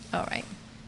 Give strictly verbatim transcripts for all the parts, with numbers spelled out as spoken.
All right.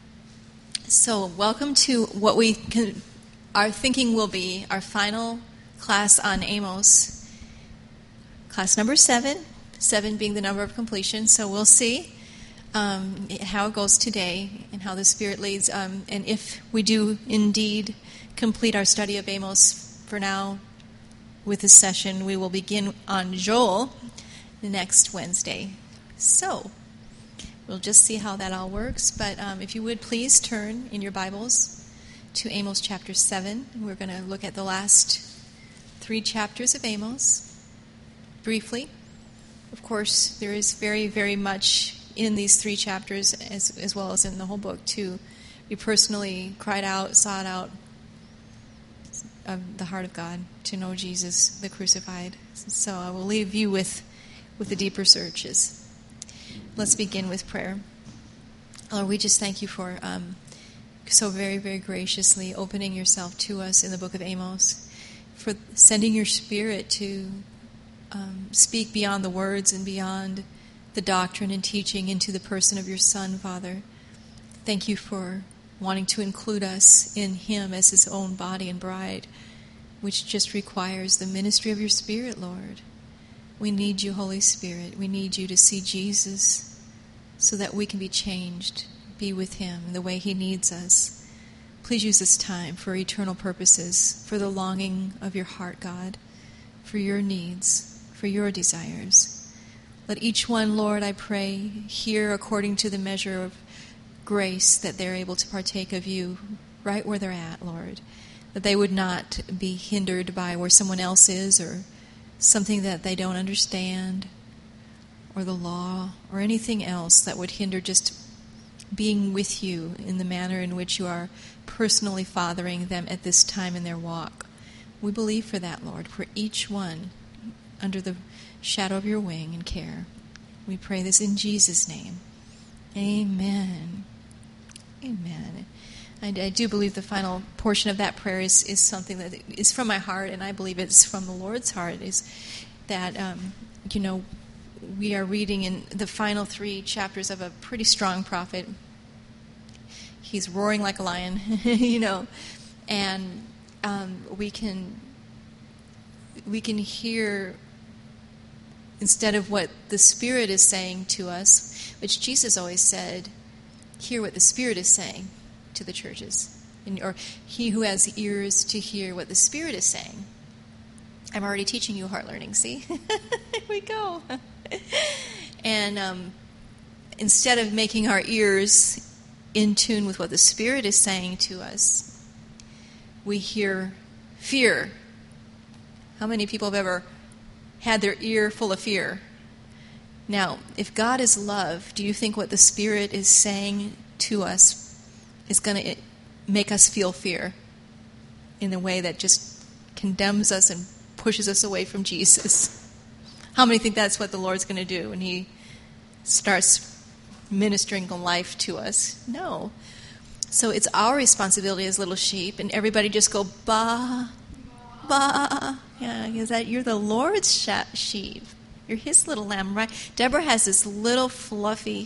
So welcome to what we can, are thinking will be our final class on Amos. Class number seven, seven being the number of completion. So we'll see um, how it goes today and how the Spirit leads. Um, and if we do indeed complete our study of Amos for now with this session, we will begin on Joel next Wednesday. So we'll just see how that all works. But um, if you would please turn in your Bibles to Amos chapter seven. We're going to look at the last three chapters of Amos briefly. Of course, there is very, very much in these three chapters, as, as well as in the whole book, to be personally cried out, sought out of the heart of God, to know Jesus, the crucified. So I will leave you with, with the deeper searches. Let's begin with prayer. Lord, we just thank you for um, so very, very graciously opening yourself to us in the book of Amos, for sending your Spirit to um, speak beyond the words and beyond the doctrine and teaching into the person of your Son, Father. Thank you for wanting to include us in him as his own body and bride, which just requires the ministry of your Spirit, Lord. We need you, Holy Spirit. We need you to see Jesus so that we can be changed, be with him in the way he needs us. Please use this time for eternal purposes, for the longing of your heart, God, for your needs, for your desires. Let each one, Lord, I pray, hear according to the measure of grace that they're able to partake of you right where they're at, Lord. That they would not be hindered by where someone else is or something that they don't understand, or the law, or anything else that would hinder just being with you in the manner in which you are personally fathering them at this time in their walk. We believe for that, Lord, for each one under the shadow of your wing and care. We pray this in Jesus' name. Amen. Amen. I, I do believe the final portion of that prayer is, is something that is from my heart, and I believe it's from the Lord's heart, is that, um, you know, we are reading in the final three chapters of a pretty strong prophet. He's roaring like a lion, you know, and um, we can we can hear, instead of what the Spirit is saying to us, which Jesus always said, hear what the Spirit is saying to the churches, and, or he who has ears to hear what the Spirit is saying. I'm already teaching you heart learning, see? Here we go. And um, instead of making our ears in tune with what the Spirit is saying to us, we hear fear. How many people have ever had their ear full of fear? Now, if God is love, do you think what the Spirit is saying to us is going to make us feel fear in a way that just condemns us and pushes us away from Jesus? How many think that's what the Lord's going to do when he starts ministering life to us? No. So it's our responsibility as little sheep, and everybody just go, bah, bah. Yeah, because that you're the Lord's sheep. You're his little lamb, right? Deborah has this little fluffy,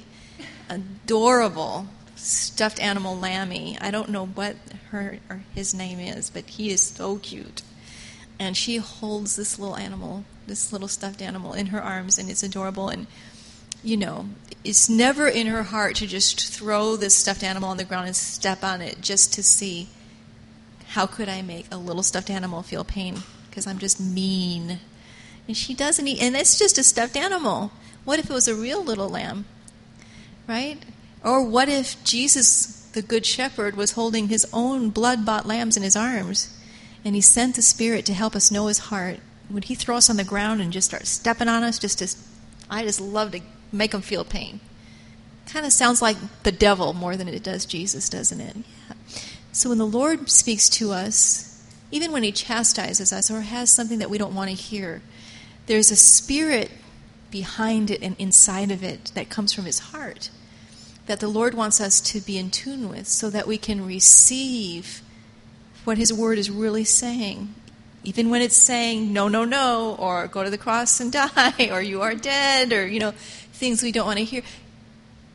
adorable stuffed animal lammy. I don't know what her or his name is, but he is so cute. And she holds this little animal, this little stuffed animal in her arms, and it's adorable. And, you know, it's never in her heart to just throw this stuffed animal on the ground and step on it just to see, how could I make a little stuffed animal feel pain? Because I'm just mean. And she doesn't eat, and it's just a stuffed animal. What if it was a real little lamb, right? Or what if Jesus, the Good Shepherd, was holding his own blood-bought lambs in his arms, and he sent the Spirit to help us know his heart? Would he throw us on the ground and just start stepping on us? Just to, I just love to make him feel pain. Kind of sounds like the devil more than it does Jesus, doesn't it? Yeah. So when the Lord speaks to us, even when he chastises us or has something that we don't want to hear, there's a spirit behind it and inside of it that comes from his heart that the Lord wants us to be in tune with, so that we can receive what his word is really saying. Even when it's saying, no, no, no, or go to the cross and die, or you are dead, or, you know, things we don't want to hear. But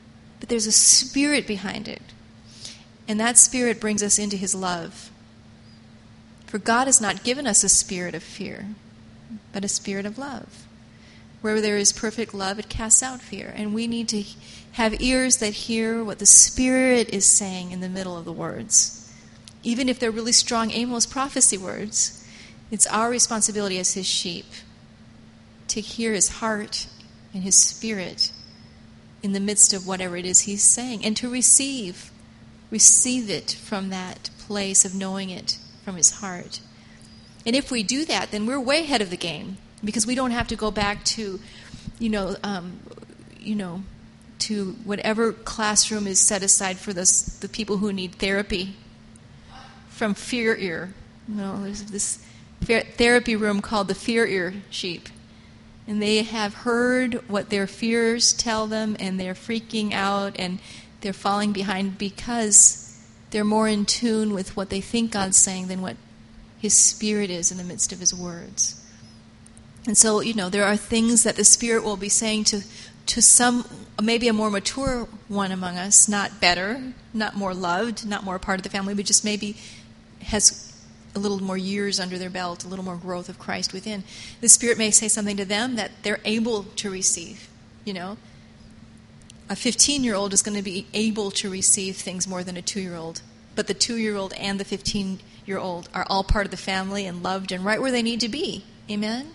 there's a spirit behind it. And that spirit brings us into his love. For God has not given us a spirit of fear, but a spirit of love. Where there is perfect love, it casts out fear. And we need to have ears that hear what the Spirit is saying in the middle of the words. Even if they're really strong Amos prophecy words, it's our responsibility as his sheep to hear his heart and his spirit in the midst of whatever it is he's saying, and to receive, receive it from that place of knowing it from his heart. And if we do that, then we're way ahead of the game, because we don't have to go back to, you know, um, you know, to whatever classroom is set aside for this, the people who need therapy from fear ear. You know, there's this therapy room called the fear ear sheep. And they have heard what their fears tell them, and they're freaking out, and they're falling behind because they're more in tune with what they think God's saying than what his Spirit is in the midst of his words. And so, you know, there are things that the Spirit will be saying to, to some, maybe a more mature one among us, not better, not more loved, not more a part of the family, but just maybe has a little more years under their belt, a little more growth of Christ within. The Spirit may say something to them that they're able to receive, you know. A fifteen-year-old is going to be able to receive things more than a two-year-old. But the two-year-old and the fifteen-year-old are all part of the family and loved and right where they need to be. Amen?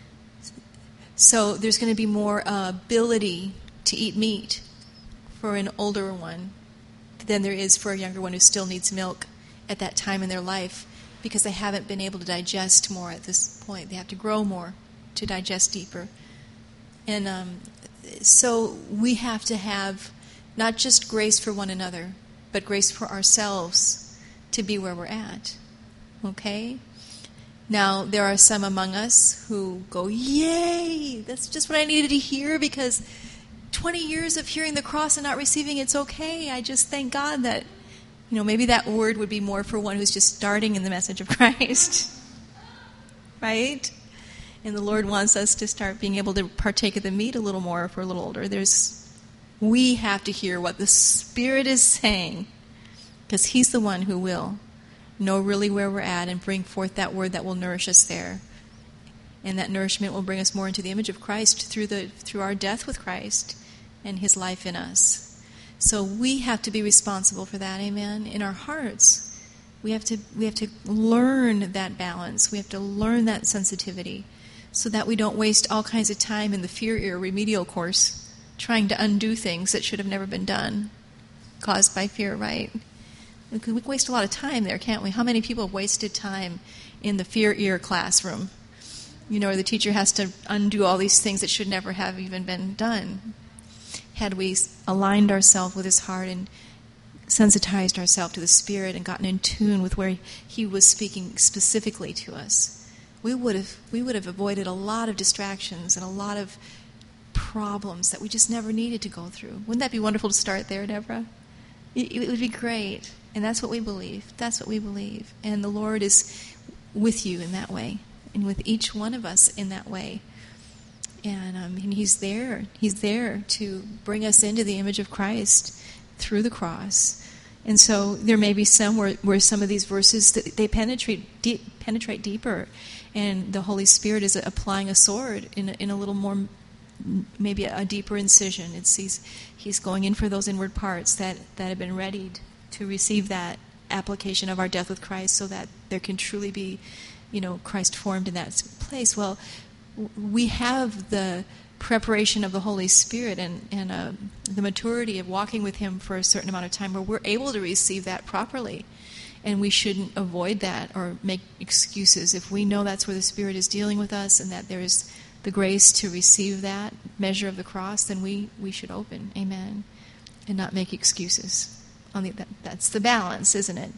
So there's going to be more uh, ability to eat meat for an older one than there is for a younger one who still needs milk at that time in their life, because they haven't been able to digest more at this point. They have to grow more to digest deeper. And um, so we have to have not just grace for one another, but grace for ourselves to be where we're at. Okay? Now, there are some among us who go, yay, that's just what I needed to hear, because twenty years of hearing the cross and not receiving it's okay. I just thank God that, you know, maybe that word would be more for one who's just starting in the message of Christ. Right? And the Lord wants us to start being able to partake of the meat a little more if we're a little older. There's, we have to hear what the Spirit is saying, because he's the one who will know really where we're at and bring forth that word that will nourish us there. And that nourishment will bring us more into the image of Christ through the through our death with Christ and his life in us. So we have to be responsible for that, amen, in our hearts. We have to we have to learn that balance. We have to learn that sensitivity so that we don't waste all kinds of time in the fear ear remedial course trying to undo things that should have never been done, caused by fear, right? We can waste a lot of time there, can't we? How many people have wasted time in the fear ear classroom? You know, the teacher has to undo all these things that should never have even been done. Had we aligned ourselves with his heart and sensitized ourselves to the Spirit and gotten in tune with where he was speaking specifically to us, we would have we would have avoided a lot of distractions and a lot of problems that we just never needed to go through. Wouldn't that be wonderful to start there, Deborah? It, it would be great. And that's what we believe. That's what we believe. And the Lord is with you in that way, and with each one of us in that way. And, um, and he's there. He's there to bring us into the image of Christ through the cross. And so there may be some where, where some of these verses, they penetrate deep, penetrate deeper, and the Holy Spirit is applying a sword in a, in a little more, maybe a, a deeper incision. It's he's, he's going in for those inward parts that, that have been readied to receive that application of our death with Christ, so that there can truly be, you know, Christ formed in that place. Well, we have the preparation of the Holy Spirit and, and uh, the maturity of walking with him for a certain amount of time where we're able to receive that properly. And we shouldn't avoid that or make excuses. If we know that's where the Spirit is dealing with us and that there is the grace to receive that measure of the cross, then we, we should open, amen, and not make excuses. On the, that, that's the balance, isn't it?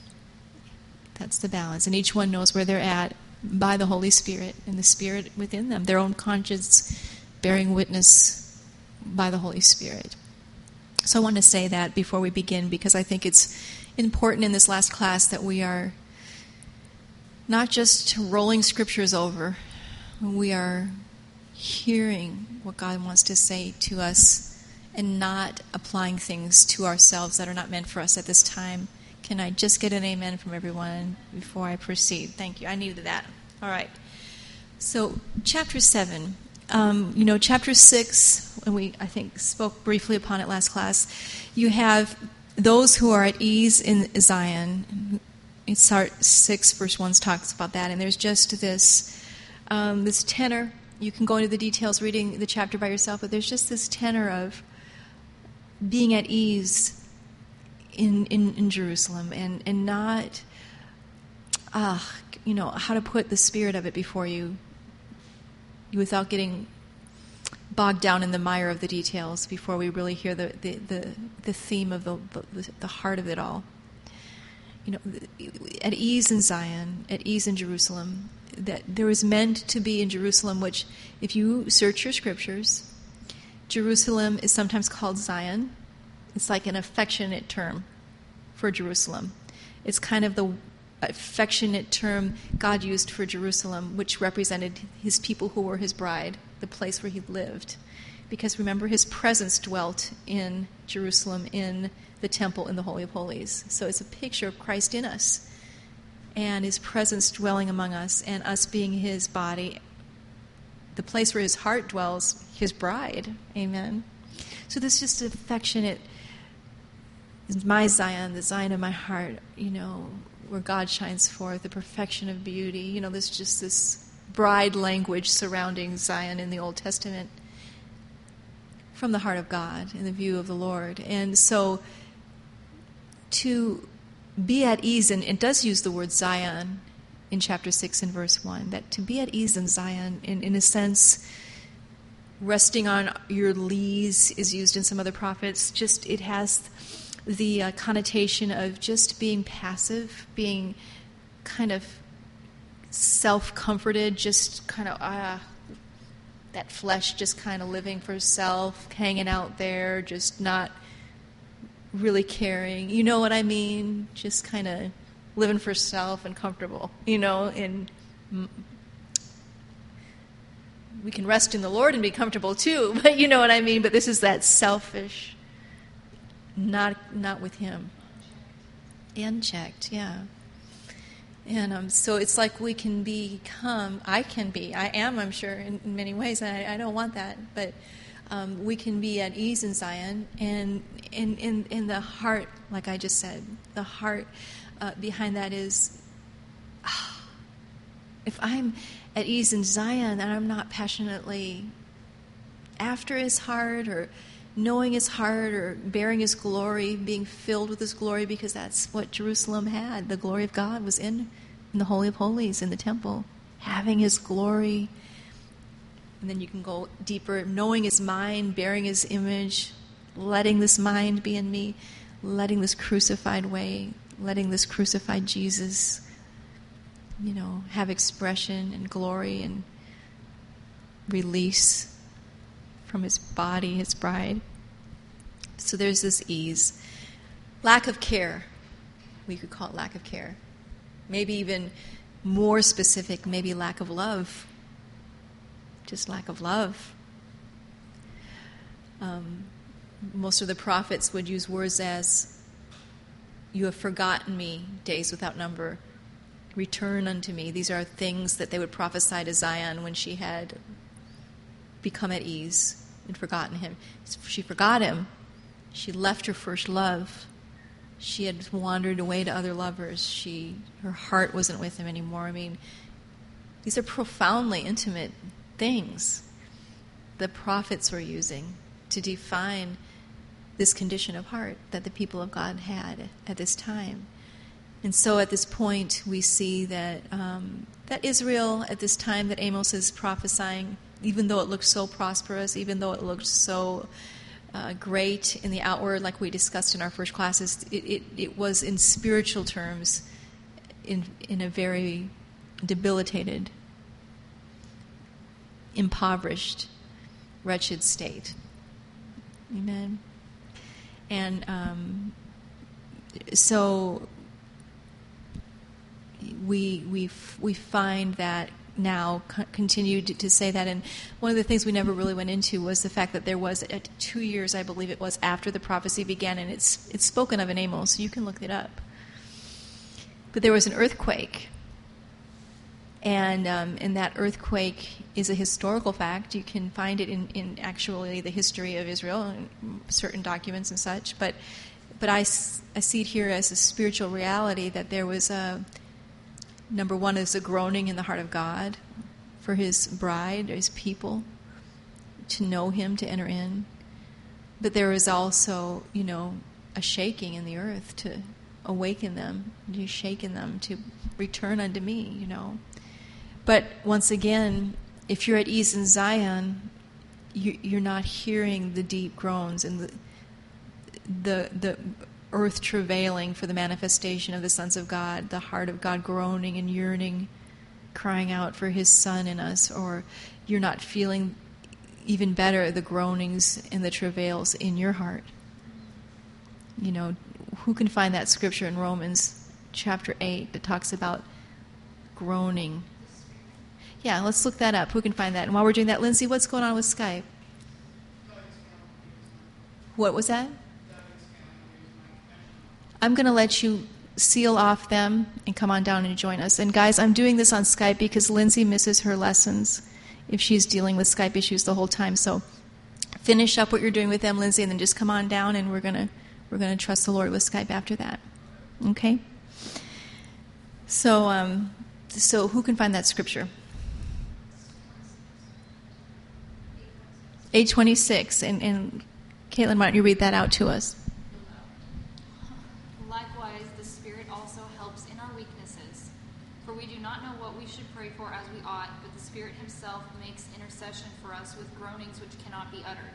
That's the balance. And each one knows where they're at by the Holy Spirit and the Spirit within them, their own conscience bearing witness by the Holy Spirit. So I want to say that before we begin, because I think it's important in this last class that we are not just rolling scriptures over, we are hearing what God wants to say to us and not applying things to ourselves that are not meant for us at this time. Can I just get an amen from everyone before I proceed? Thank you. I needed that. All right. So, chapter seven. Um, you know, chapter six, and we, I think, spoke briefly upon it last class. You have those who are at ease in Zion. It's our six verse one talks about that, and there's just this um, this tenor. You can go into the details reading the chapter by yourself, but there's just this tenor of being at ease in in, in Jerusalem, and and not ah you know how to put the spirit of it before you without getting bogged down in the mire of the details before we really hear the the, the, the theme of the, the the heart of it all. You know, at ease in Zion, at ease in Jerusalem, that there was meant to be in Jerusalem, which, if you search your scriptures, Jerusalem is sometimes called Zion. It's like an affectionate term for Jerusalem. It's kind of the affectionate term God used for Jerusalem, which represented his people who were his bride, the place where he lived. Because remember, his presence dwelt in Jerusalem, in the temple, in the Holy of Holies. So it's a picture of Christ in us, and his presence dwelling among us, and us being his body, the place where his heart dwells, his bride. Amen. So this just affectionate, my Zion, the Zion of my heart, you know, where God shines forth, the perfection of beauty. You know, there's just this bride language surrounding Zion in the Old Testament from the heart of God, in the view of the Lord. And so to be at ease, and it does use the word Zion in chapter six and verse one, that to be at ease in Zion, in, in a sense, resting on your lees is used in some other prophets. Just, it has the uh, connotation of just being passive, being kind of self-comforted, just kind of, ah, that flesh just kind of living for self, hanging out there, just not really caring. You know what I mean? Just kind of living for self and comfortable, you know, and we can rest in the Lord and be comfortable too, but you know what I mean? But this is that selfish, not not with him. Unchecked, yeah. And um, so it's like we can become, I can be, I am, I'm sure, in, in many ways, and I, I don't want that, but um, we can be at ease in Zion, and in, in, in the heart, like I just said, the heart uh, behind that is, oh, if I'm at ease in Zion and I'm not passionately after his heart, or knowing his heart, or bearing his glory, being filled with his glory, because that's what Jerusalem had. The glory of God was in, in the Holy of Holies, in the temple, having his glory. And then you can go deeper, knowing his mind, bearing his image, letting this mind be in me, letting this crucified way, letting this crucified Jesus, you know, have expression and glory and release from his body, his bride. So there's this ease. Lack of care. We could call it lack of care. Maybe even more specific, maybe lack of love. Just lack of love. Um, most of the prophets would use words as, you have forgotten me, days without number. Return unto me. These are things that they would prophesy to Zion when she had become at ease and forgotten him. She forgot him. She left her first love. She had wandered away to other lovers. She, her heart wasn't with him anymore. I mean, these are profoundly intimate things the prophets were using to define this condition of heart that the people of God had at this time. And so at this point we see that um, that Israel at this time that Amos is prophesying, even though it looked so prosperous, even though it looked so uh, great in the outward, like we discussed in our first classes, it, it, it was in spiritual terms in in a very debilitated, impoverished, wretched state. Amen. And um, so we we we find that now co- continued to, to say that. And one of the things we never really went into was the fact that there was a, two years, I believe it was, after the prophecy began, and it's it's spoken of in Amos, so you can look it up. But there was an earthquake, and um, and that earthquake is a historical fact. You can find it in, in actually the history of Israel and certain documents and such. But but I, I see it here as a spiritual reality that there was a, number one is a groaning in the heart of God for his bride, his people, to know him, to enter in. But there is also, you know, a shaking in the earth to awaken them, to shaken them, to return unto me, you know. But once again, if you're at ease in Zion, you, you're not hearing the deep groans and the the the earth travailing for the manifestation of the sons of God, the heart of God groaning and yearning, crying out for his son in us, or you're not feeling even better the groanings and the travails in your heart. You know, who can find that scripture in Romans chapter eight that talks about groaning? Yeah, let's look that up. Who can find that? And while we're doing that, Lindsay, what's going on with Skype? What was that? I'm going to let you seal off them and come on down and join us. And guys, I'm doing this on Skype because Lindsay misses her lessons if she's dealing with Skype issues the whole time. So finish up what you're doing with them, Lindsay, and then just come on down, and we're going to we're going to trust the Lord with Skype after that. Okay? So um, so who can find that scripture? eight twenty-six, and, and Caitlin, why don't you read that out to us? Likewise, the Spirit also helps in our weaknesses. For we do not know what we should pray for as we ought, but the Spirit himself makes intercession for us with groanings which cannot be uttered.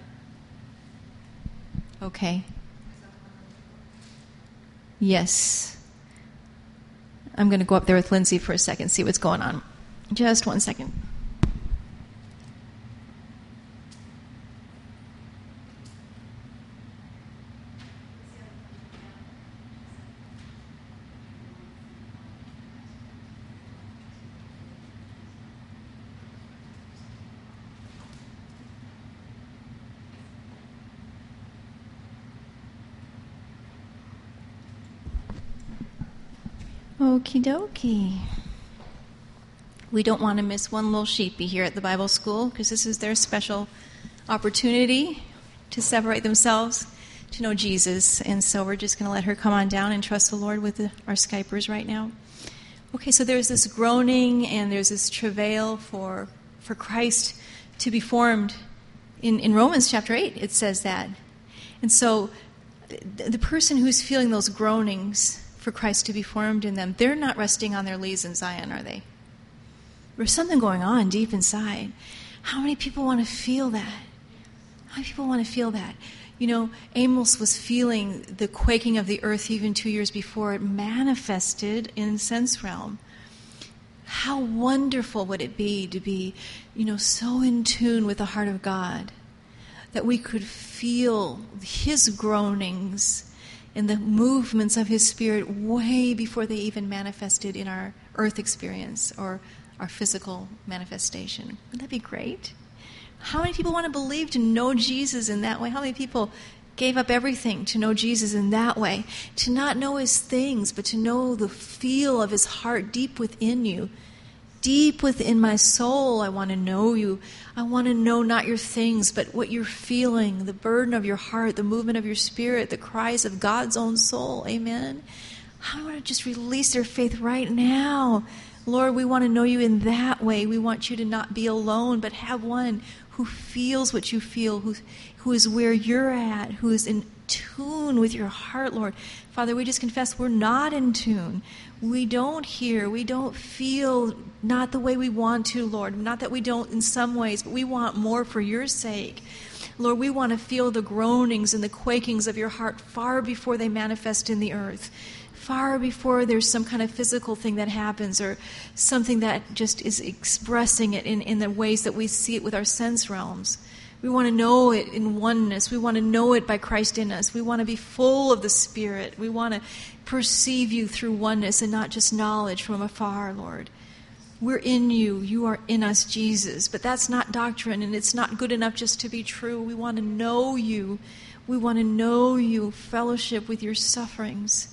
Okay. Yes. I'm going to go up there with Lindsay for a second, see what's going on. Just one second. Okie dokie. We don't want to miss one little sheepy here at the Bible school because this is their special opportunity to separate themselves, to know Jesus. And so we're just going to let her come on down and trust the Lord with the, our Skypers right now. Okay, so there's this groaning and there's this travail for for Christ to be formed. In, in Romans chapter eight, it says that. And so the, the person who's feeling those groanings for Christ to be formed in them, they're not resting on their leaves in Zion, are they? There's something going on deep inside. How many people want to feel that? How many people want to feel that? You know, Amos was feeling the quaking of the earth even two years before it manifested in sense realm. How wonderful would it be to be, you know, so in tune with the heart of God that we could feel his groanings and the movements of his Spirit way before they even manifested in our earth experience or our physical manifestation. Wouldn't that be great? How many people want to believe to know Jesus in that way? How many people gave up everything to know Jesus in that way? To not know his things, but to know the feel of his heart deep within you. Deep within my soul, I want to know you. I want to know not your things, but what you're feeling, the burden of your heart, the movement of your spirit, the cries of God's own soul. Amen? I want to just release their faith right now. Lord, we want to know you in that way. We want you to not be alone, but have one who feels what you feel, who, who is where you're at, who is in tune with your heart, Lord. Father, we just confess we're not in tune. We don't hear, we don't feel not the way we want to, Lord. Not that we don't in some ways, but we want more for your sake. Lord, we want to feel the groanings and the quakings of your heart far before they manifest in the earth. Far before there's some kind of physical thing that happens or something that just is expressing it in, in the ways that we see it with our sense realms. We want to know it in oneness. We want to know it by Christ in us. We want to be full of the Spirit. We want to perceive you through oneness and not just knowledge from afar, Lord. We're in you. You are in us, Jesus. But that's not doctrine, and it's not good enough just to be true. We want to know you. We want to know you, fellowship with your sufferings.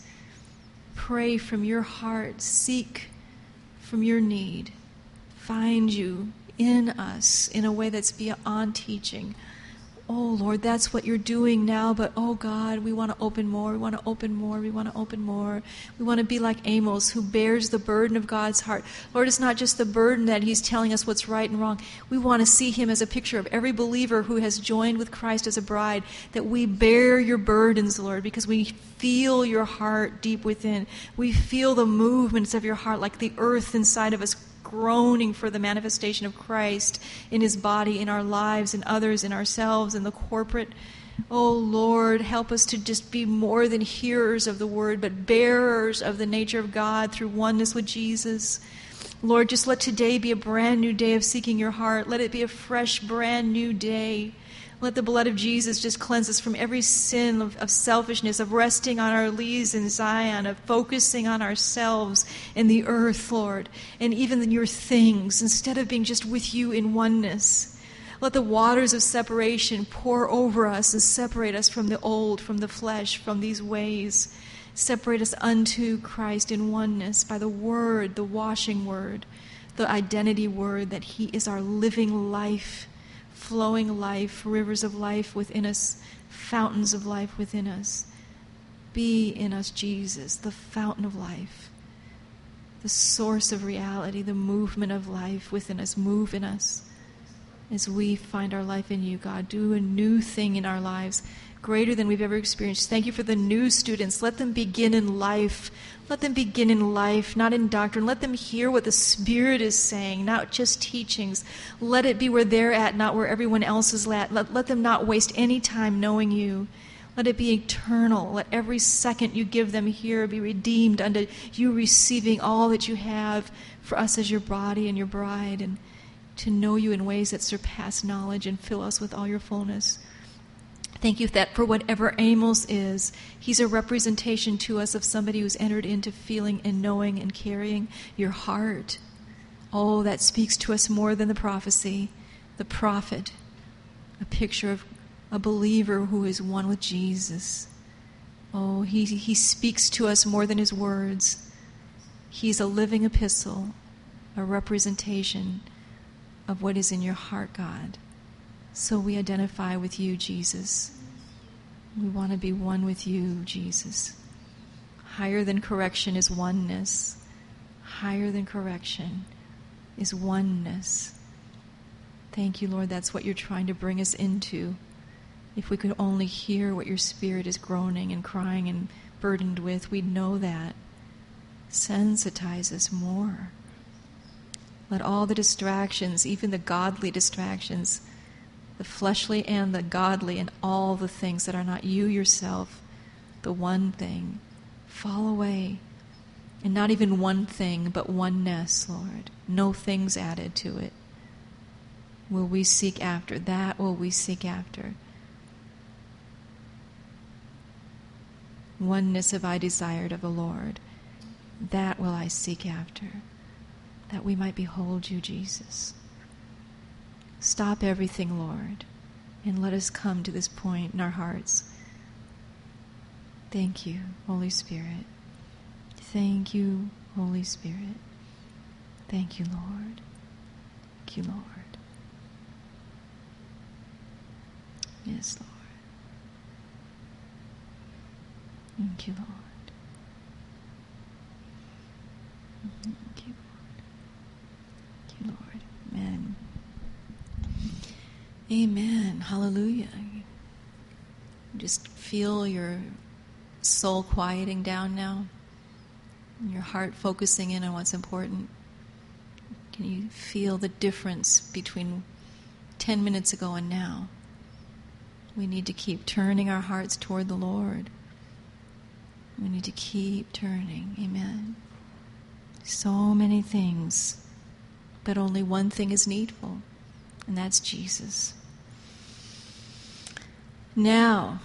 Pray from your heart. Seek from your need. Find you in us in a way that's beyond teaching. Oh, Lord, that's what you're doing now, but oh, God, we want to open more, we want to open more, we want to open more. We want to be like Amos, who bears the burden of God's heart. Lord, it's not just the burden that he's telling us what's right and wrong. We want to see him as a picture of every believer who has joined with Christ as a bride, that we bear your burdens, Lord, because we feel your heart deep within. We feel the movements of your heart like the earth inside of us, groaning for the manifestation of Christ in his body, in our lives, in others, in ourselves, in the corporate. Oh, Lord, help us to just be more than hearers of the word, but bearers of the nature of God through oneness with Jesus. Lord, just let today be a brand new day of seeking your heart. Let it be a fresh, brand new day. Let the blood of Jesus just cleanse us from every sin of, of selfishness, of resting on our leaves in Zion, of focusing on ourselves and the earth, Lord, and even your things, instead of being just with you in oneness. Let the waters of separation pour over us and separate us from the old, from the flesh, from these ways. Separate us unto Christ in oneness by the word, the washing word, the identity word, that he is our living life, flowing life, rivers of life within us, fountains of life within us. Be in us, Jesus, the fountain of life, the source of reality, the movement of life within us. Move in us as we find our life in you, God. Do a new thing in our lives, greater than we've ever experienced. Thank you for the new students. Let them begin in life. Let them begin in life, not in doctrine. Let them hear what the Spirit is saying, not just teachings. Let it be where they're at, not where everyone else is at. Let, let them not waste any time knowing you. Let it be eternal. Let every second you give them here be redeemed unto you receiving all that you have for us as your body and your bride, and to know you in ways that surpass knowledge and fill us with all your fullness. Thank you that for whatever Amos is, he's a representation to us of somebody who's entered into feeling and knowing and carrying your heart. Oh, that speaks to us more than the prophecy. The prophet, a picture of a believer who is one with Jesus. Oh, he, he speaks to us more than his words. He's a living epistle, a representation of what is in your heart, God. So we identify with you, Jesus. We want to be one with you, Jesus. Higher than correction is oneness. Higher than correction is oneness. Thank you, Lord. That's what you're trying to bring us into. If we could only hear what your Spirit is groaning and crying and burdened with, we'd know that. Sensitize us more. Let all the distractions, even the godly distractions, the fleshly and the godly, and all the things that are not you yourself, the one thing, fall away. And not even one thing, but oneness, Lord. No things added to it. Will we seek after? That will we seek after. Oneness have I desired of the Lord. That will I seek after. That we might behold you, Jesus. Stop everything, Lord, and let us come to this point in our hearts. Thank you, Holy Spirit. Thank you, Holy Spirit. Thank you, Lord. Thank you, Lord. Yes, Lord. Thank you, Lord. Thank you, Lord. Thank you, Lord. Amen. Amen. Hallelujah. Just feel your soul quieting down now. Your heart focusing in on what's important. Can you feel the difference between ten minutes ago and now? We need to keep turning our hearts toward the Lord. We need to keep turning. Amen. So many things, but only one thing is needful, and that's Jesus. Now,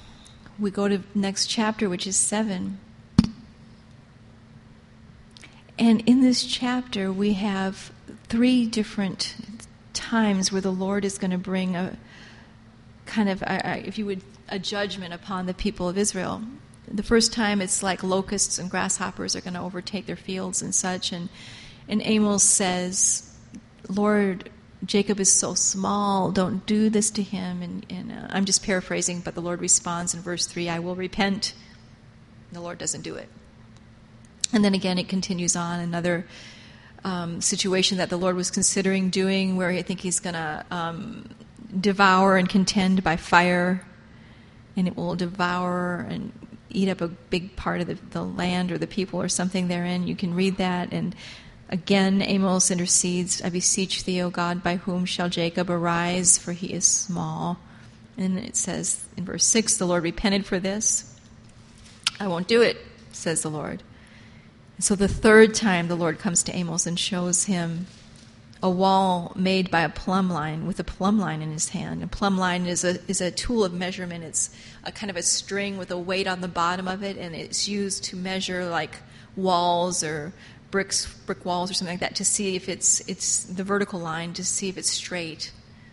we go to next chapter, which is seven. And in this chapter, we have three different times where the Lord is going to bring a kind of, a, if you would, a judgment upon the people of Israel. The first time, it's like locusts and grasshoppers are going to overtake their fields and such. And, and Amos says, Lord, Jacob is so small, don't do this to him. And, and uh, I'm just paraphrasing, but the Lord responds in verse three, I will repent. And the Lord doesn't do it. And then again, it continues on, another um, situation that the Lord was considering doing, where I think he's going to um, devour and contend by fire, and it will devour and eat up a big part of the, the land or the people or something therein. You can read that. And again, Amos intercedes, I beseech thee, O God, by whom shall Jacob arise, for he is small. And it says in verse six, the Lord repented for this. I won't do it, says the Lord. So the third time the Lord comes to Amos and shows him a wall made by a plumb line with a plumb line in his hand. A plumb line is a is a tool of measurement. It's a kind of a string with a weight on the bottom of it, and it's used to measure like walls or bricks, brick walls or something like that, to see if it's it's the vertical line, to see if it's straight.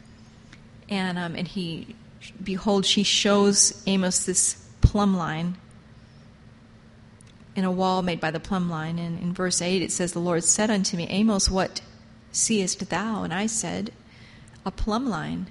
And um, and he, behold, she shows Amos this plumb line in a wall made by the plumb line. And in verse eight it says, the Lord said unto me, Amos, what seest thou? And I said, a plumb line.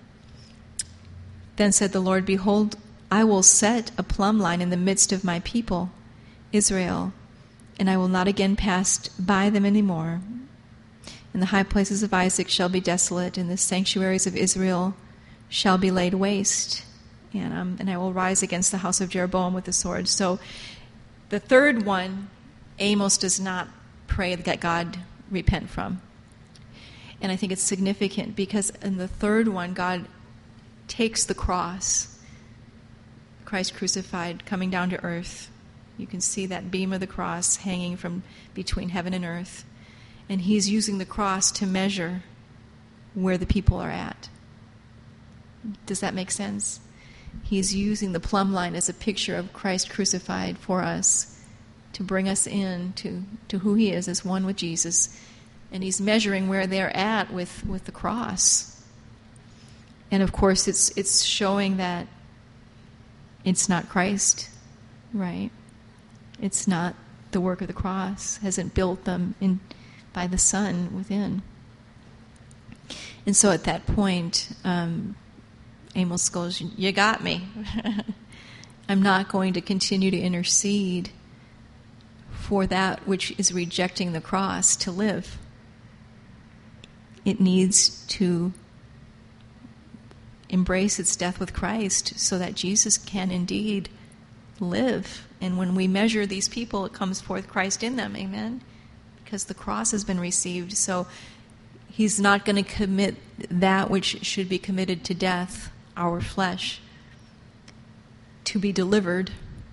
Then said the Lord, behold, I will set a plumb line in the midst of my people, Israel, and I will not again pass by them any more. And the high places of Isaac shall be desolate, and the sanctuaries of Israel shall be laid waste. And, um, and I will rise against the house of Jeroboam with the sword. So the third one, Amos does not pray that God repent from. And I think it's significant because in the third one, God takes the cross, Christ crucified, coming down to earth. You can see that beam of the cross hanging from between heaven and earth. And he's using the cross to measure where the people are at. Does that make sense? He's using the plumb line as a picture of Christ crucified for us to bring us in to, to who he is as one with Jesus. And he's measuring where they're at with, with the cross. And of course, it's it's showing that it's not Christ, right? It's not the work of the cross. Hasn't built them in by the Son within. And so at that point, um, Amos goes, you got me. I'm not going to continue to intercede for that which is rejecting the cross to live. It needs to embrace its death with Christ so that Jesus can indeed live. And when we measure these people, it comes forth Christ in them, amen? Because the cross has been received. So he's not going to commit that which should be committed to death, our flesh, to be delivered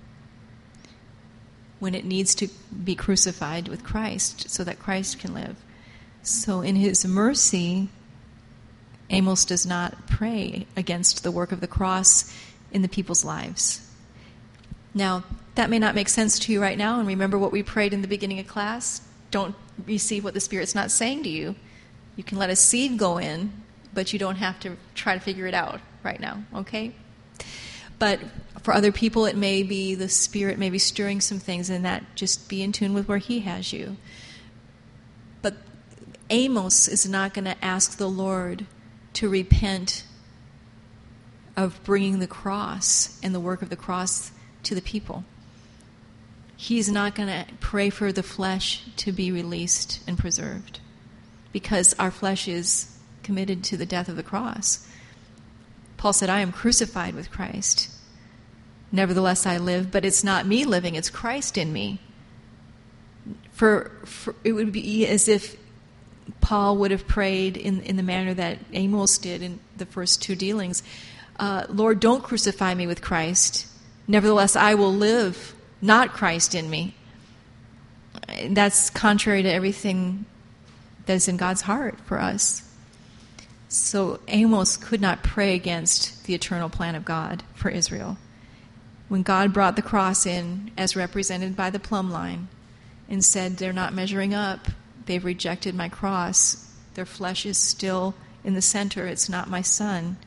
when it needs to be crucified with Christ so that Christ can live. So in his mercy, Amos does not pray against the work of the cross in the people's lives. Now, that may not make sense to you right now, and remember what we prayed in the beginning of class. Don't receive what the Spirit's not saying to you. You can let a seed go in, but you don't have to try to figure it out right now, okay? But for other people, it may be the Spirit may be stirring some things, and that just be in tune with where he has you. But Amos is not going to ask the Lord to repent of bringing the cross and the work of the cross to the people. He's not going to pray for the flesh to be released and preserved because our flesh is committed to the death of the cross. Paul said, I am crucified with Christ. Nevertheless I live, but it's not me living, it's Christ in me. For, for it would be as if Paul would have prayed in, in the manner that Amos did in the first two dealings. Uh, Lord, don't crucify me with Christ. Nevertheless, I will live, not Christ in me. That's contrary to everything that's in God's heart for us. So Amos could not pray against the eternal plan of God for Israel. When God brought the cross in, as represented by the plumb line, and said, they're not measuring up. They've rejected my cross. Their flesh is still in the center. It's not my son.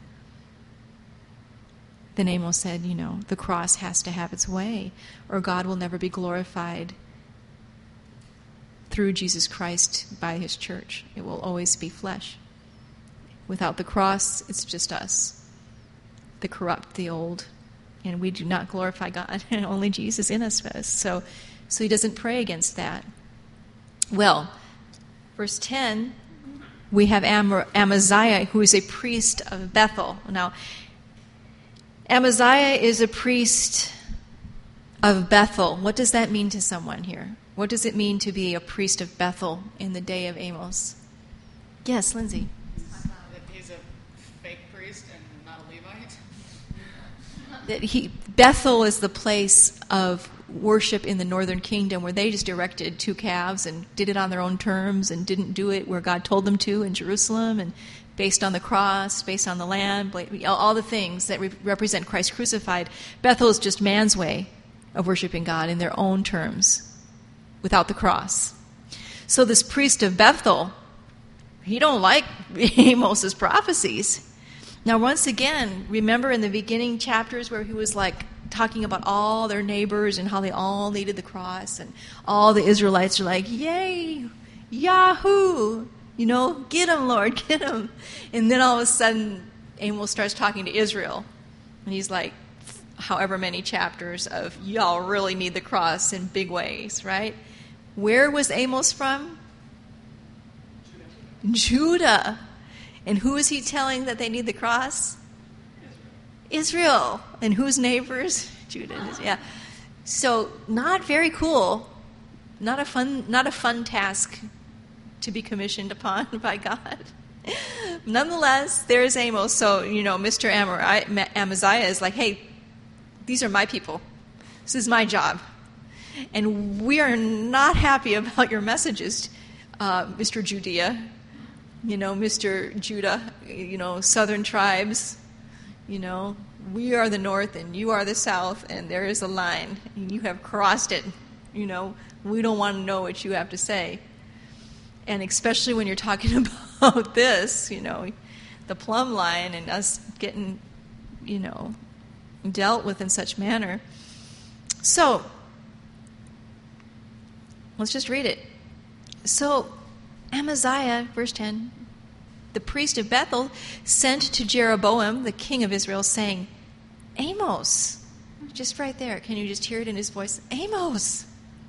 Then Amos said, you know, the cross has to have its way, or God will never be glorified through Jesus Christ by his church. It will always be flesh. Without the cross, it's just us, the corrupt, the old, and we do not glorify God, and only Jesus in us does. So, so he doesn't pray against that. Well, verse ten, we have Am- Amaziah, who is a priest of Bethel. Now, Amaziah is a priest of Bethel. What does that mean to someone here? What does it mean to be a priest of Bethel in the day of Amos? Yes, Lindsay. That he's a fake priest and not a Levite? That he, Bethel is the place of worship in the northern kingdom where they just erected two calves and did it on their own terms and didn't do it where God told them to in Jerusalem, and based on the cross, based on the lamb, all the things that re- represent Christ crucified. Bethel is just man's way of worshiping God in their own terms, without the cross. So this priest of Bethel, he don't like Amos's prophecies. Now, once again, remember in the beginning chapters where he was like talking about all their neighbors and how they all needed the cross, and all the Israelites are like, yay, Yahoo! You know, get him, Lord, get him. And then all of a sudden, Amos starts talking to Israel. And he's like, however many chapters of, y'all really need the cross in big ways, right? Where was Amos from? Judah. Judah. And who is he telling that they need the cross? Israel. Israel. And whose neighbors? Judah. Yeah. So not very cool. Not a fun, not a fun task to be commissioned upon by God. Nonetheless, there's Amos. So, you know, Mister Amar- Amaziah is like, hey, these are my people. This is my job. And we are not happy about your messages, uh, Mister Judea, you know, Mister Judah, you know, southern tribes, you know, we are the north and you are the south, and there is a line, and you have crossed it. You know, we don't want to know what you have to say. And especially when you're talking about this, you know, the plumb line and us getting, you know, dealt with in such manner. So, let's just read it. So, Amaziah, verse ten, the priest of Bethel, sent to Jeroboam, the king of Israel, saying, Amos, just right there, can you just hear it in his voice? Amos,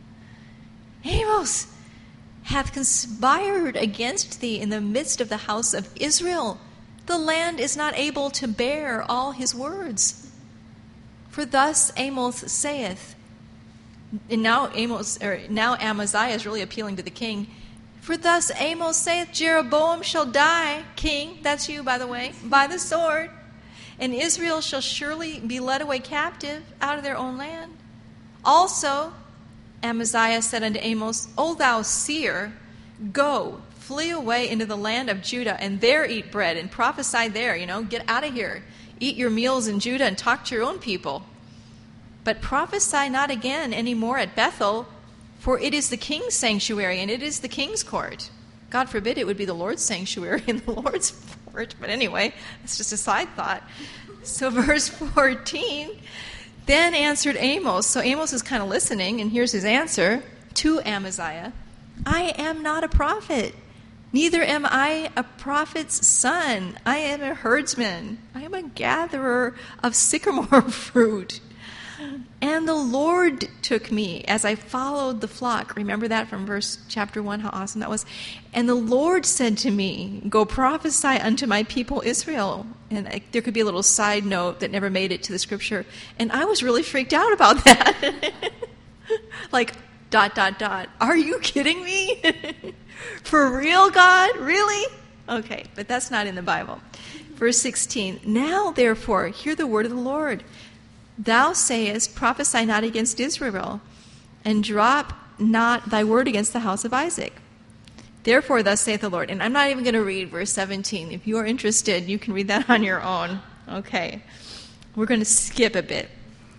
Amos, hath conspired against thee in the midst of the house of Israel. The land is not able to bear all his words. For thus Amos saith, and now Amos, or now Amaziah is really appealing to the king. For thus Amos saith, Jeroboam shall die, king, that's you, by the way, by the sword, and Israel shall surely be led away captive out of their own land. Also, Amaziah said unto Amos, O thou seer, go, flee away into the land of Judah, and there eat bread, and prophesy there, you know, get out of here. Eat your meals in Judah and talk to your own people. But prophesy not again any more at Bethel, for it is the king's sanctuary, and it is the king's court. God forbid it would be the Lord's sanctuary and the Lord's court. But anyway, it's just a side thought. So verse fourteen, then answered Amos. So Amos is kind of listening, and here's his answer to Amaziah. I am not a prophet, neither am I a prophet's son. I am a herdsman. I am a gatherer of sycamore fruit. And the Lord took me as I followed the flock. Remember that from verse chapter one, how awesome that was. And the Lord said to me, go prophesy unto my people Israel. And I, there could be a little side note that never made it to the scripture. And I was really freaked out about that. Like, dot, dot, dot. Are you kidding me? For real, God? Really? Okay, but that's not in the Bible. Verse sixteen, now therefore hear the word of the Lord. Thou sayest, prophesy not against Israel, and drop not thy word against the house of Isaac. Therefore, thus saith the Lord. And I'm not even going to read verse seventeen. If you are interested, you can read that on your own. Okay. We're going to skip a bit.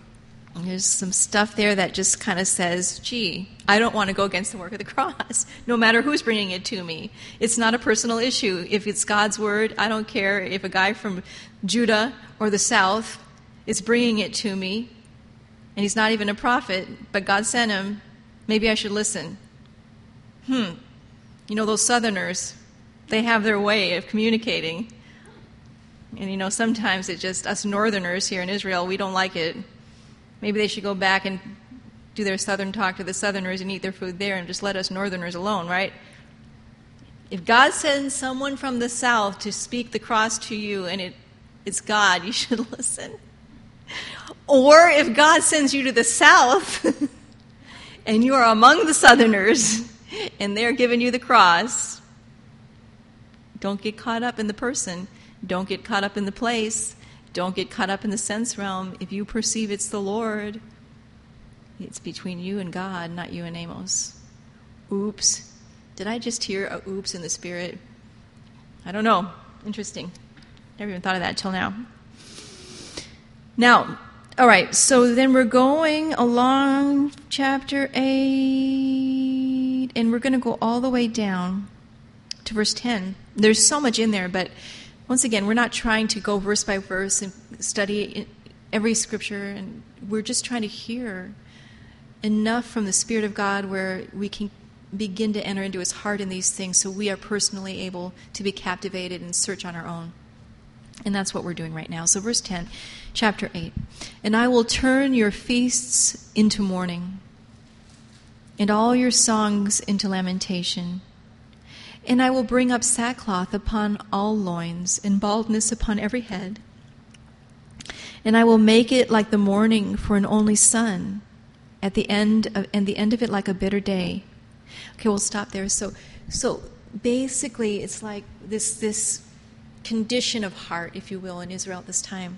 There's some stuff there that just kind of says, gee, I don't want to go against the work of the cross, no matter who's bringing it to me. It's not a personal issue. If it's God's word, I don't care if a guy from Judah or the South is bringing it to me, and he's not even a prophet, but God sent him, maybe I should listen. Hmm. You know, those Southerners, they have their way of communicating. And, you know, sometimes it's just us Northerners here in Israel, we don't like it. Maybe they should go back and do their Southern talk to the Southerners and eat their food there and just let us Northerners alone, right? If God sends someone from the South to speak the cross to you and it, it's God, you should listen. Or if God sends you to the South and you are among the Southerners and they're giving you the cross, don't get caught up in the person. Don't get caught up in the place. Don't get caught up in the sense realm. If you perceive it's the Lord, it's between you and God, not you and Amos. Oops. Did I just hear a oops in the spirit? I don't know. Interesting. Never even thought of that till now. Now, all right, so then we're going along chapter eight, and we're going to go all the way down to verse ten. There's so much in there, but once again, we're not trying to go verse by verse and study every scripture, and we're just trying to hear enough from the Spirit of God where we can begin to enter into His heart in these things so we are personally able to be captivated and search on our own. And that's what we're doing right now. So verse ten, chapter eight. And I will turn your feasts into mourning, and all your songs into lamentation. And I will bring up sackcloth upon all loins, and baldness upon every head. And I will make it like the mourning for an only son, at the end of, and the end of it like a bitter day. Okay, we'll stop there. So, so basically, it's like this this condition of heart, if you will, in Israel at this time,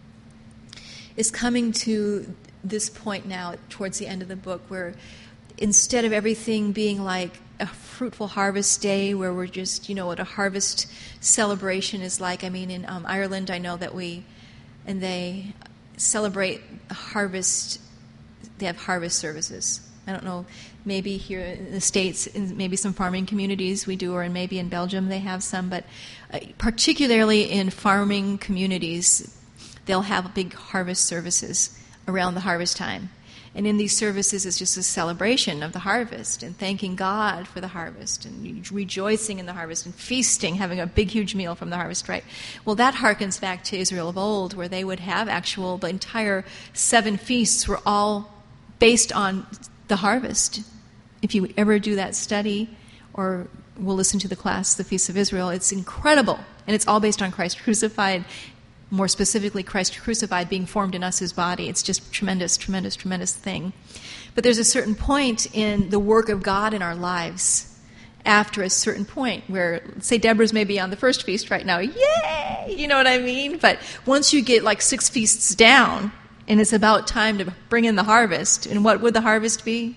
is coming to this point now towards the end of the book, where instead of everything being like a fruitful harvest day where we're just, you know, what a harvest celebration is like. I mean, in um, Ireland, I know that we, and they celebrate harvest, they have harvest services. I don't know, maybe here in the States, in maybe some farming communities we do, or maybe in Belgium they have some, but uh, particularly in farming communities, they'll have big harvest services around the harvest time. And in these services, it's just a celebration of the harvest and thanking God for the harvest and rejoicing in the harvest and feasting, having a big, huge meal from the harvest, right? Well, that harkens back to Israel of old, where they would have actual, the entire seven feasts were all based on the harvest. If you ever do that study or will listen to the class, The Feasts of Israel, it's incredible. And it's all based on Christ crucified. More specifically, Christ crucified being formed in us, His body. It's just tremendous, tremendous, tremendous thing. But there's a certain point in the work of God in our lives, after a certain point, where, say, Deborah's maybe on the first feast right now. Yay! You know what I mean? But once you get like six feasts down, and it's about time to bring in the harvest, and what would the harvest be?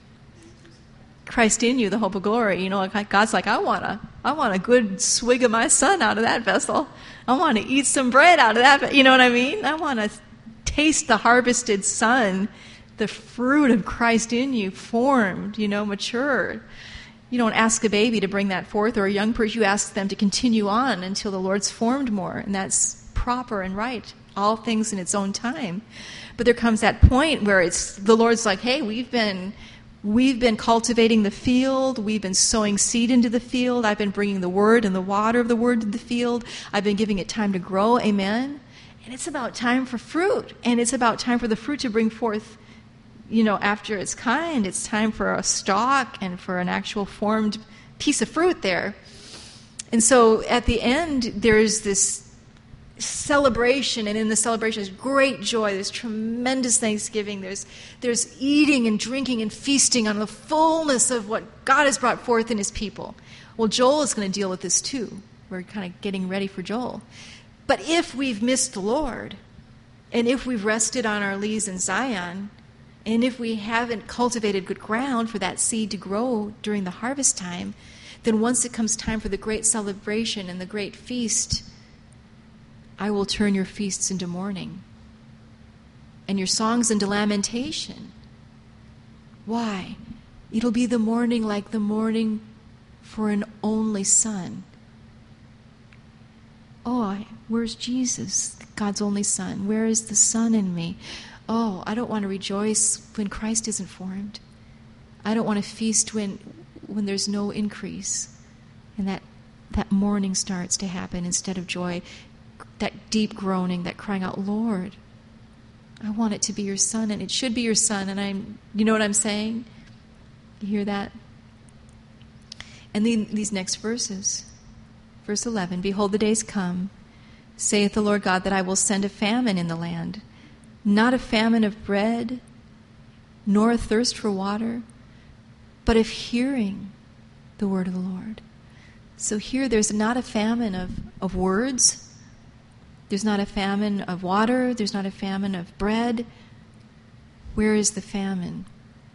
Christ in you, the hope of glory. You know, God's like, I want a, I want a good swig of my son out of that vessel. I want to eat some bread out of that. You know what I mean? I want to taste the harvested son, the fruit of Christ in you, formed, you know, matured. You don't ask a baby to bring that forth, or a young person. You ask them to continue on until the Lord's formed more, and that's proper and right. All things in its own time. But there comes that point where it's the Lord's like, hey, we've been... We've been cultivating the field. We've been sowing seed into the field. I've been bringing the word and the water of the word to the field. I've been giving it time to grow. Amen? And it's about time for fruit. And it's about time for the fruit to bring forth, you know, after its kind. It's time for a stalk and for an actual formed piece of fruit there. And so at the end, there's this celebration, and in the celebration there's great joy, there's tremendous thanksgiving, there's there's eating and drinking and feasting on the fullness of what God has brought forth in His people. Well, Joel is going to deal with this too. We're kind of getting ready for Joel. But if we've missed the Lord, and if we've rested on our leaves in Zion, and if we haven't cultivated good ground for that seed to grow during the harvest time, then once it comes time for the great celebration and the great feast, I will turn your feasts into mourning. and your songs into lamentation. Why? It'll be the mourning like the mourning for an only son. Oh, I, where's Jesus, God's only son? Where is the Son in me? Oh, I don't want to rejoice when Christ isn't formed. I don't want to feast when when there's no increase. And that, that mourning starts to happen instead of joy. That deep groaning, that crying out, Lord, I want it to be your son, and it should be your son. And I'm, you know what I'm saying? You hear that? And then these next verses, verse eleven, behold, the days come, saith the Lord God, that I will send a famine in the land, not a famine of bread, nor a thirst for water, but of hearing the word of the Lord. So here there's not a famine of, of words. There's not a famine of water. There's not a famine of bread. Where is the famine?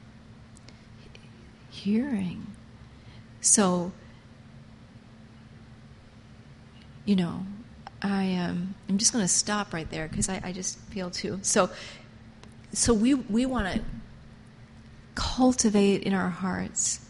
Hearing. So, you know, I um, I'm just going to stop right there because I, I just feel too. So, so we we want to cultivate in our hearts.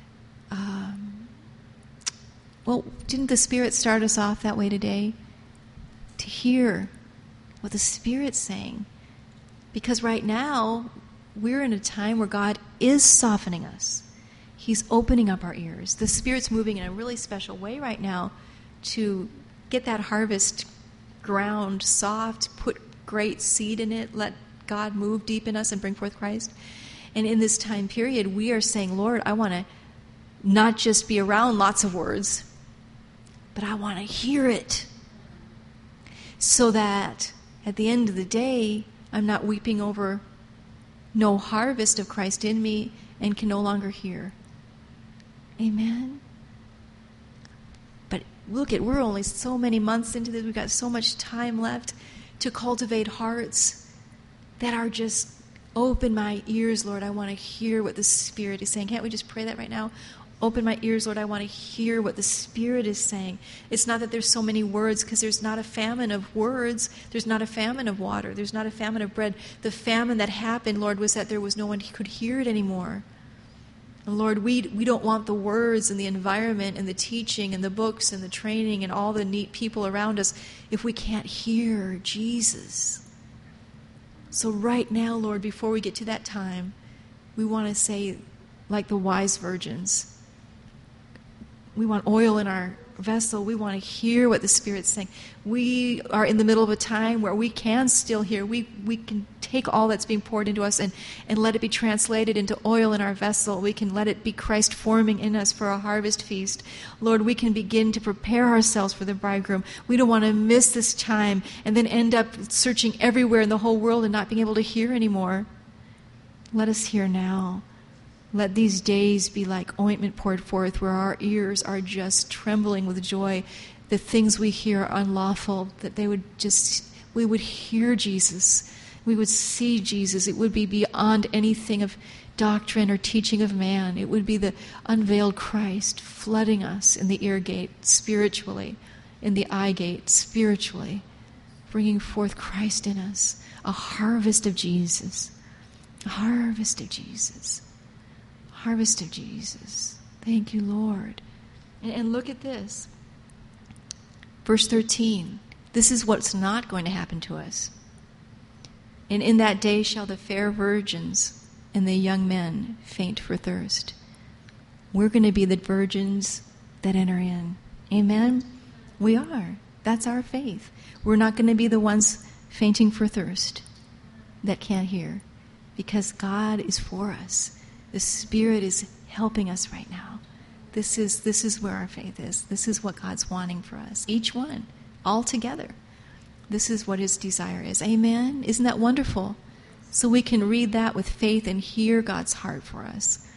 Um, well, didn't the Spirit start us off that way today? To hear what the Spirit's saying. Because right now, we're in a time where God is softening us. He's opening up our ears. The Spirit's moving in a really special way right now to get that harvest ground soft, put great seed in it, let God move deep in us and bring forth Christ. And in this time period, we are saying, Lord, I want to not just be around lots of words, but I want to hear it. So that at the end of the day, I'm not weeping over no harvest of Christ in me and can no longer hear. Amen? But look at, we're only so many months into this. We've got so much time left to cultivate hearts that are just, open my ears, Lord. I want to hear what the Spirit is saying. Can't we just pray that right now? Open my ears, Lord. I want to hear what the Spirit is saying. It's not that there's so many words, because there's not a famine of words. There's not a famine of water. There's not a famine of bread. The famine that happened, Lord, was that there was no one who could hear it anymore. And Lord, we we don't want the words and the environment and the teaching and the books and the training and all the neat people around us if we can't hear Jesus. So right now, Lord, before we get to that time, we want to say, like the wise virgins, we want oil in our vessel. We want to hear what the Spirit's saying. We are in the middle of a time where we can still hear. We we can take all that's being poured into us and, and let it be translated into oil in our vessel. We can let it be Christ forming in us for a harvest feast. Lord, we can begin to prepare ourselves for the bridegroom. We don't want to miss this time and then end up searching everywhere in the whole world and not being able to hear anymore. Let us hear now. Let these days be like ointment poured forth, where our ears are just trembling with joy. The things we hear are unlawful, that they would just, we would hear Jesus. We would see Jesus. It would be beyond anything of doctrine or teaching of man. It would be the unveiled Christ flooding us in the ear gate spiritually, in the eye gate spiritually, bringing forth Christ in us. A harvest of Jesus. A harvest of Jesus. Harvest of Jesus. Thank you, Lord. And, and look at this. Verse thirteen. This is what's not going to happen to us. And in that day shall the fair virgins and the young men faint for thirst. We're going to be the virgins that enter in. Amen? We are. That's our faith. We're not going to be the ones fainting for thirst that can't hear, because God is for us. The Spirit is helping us right now. This is this is where our faith is. This is what God's wanting for us. Each one, all together. This is what His desire is. Amen? Isn't that wonderful? So we can read that with faith and hear God's heart for us.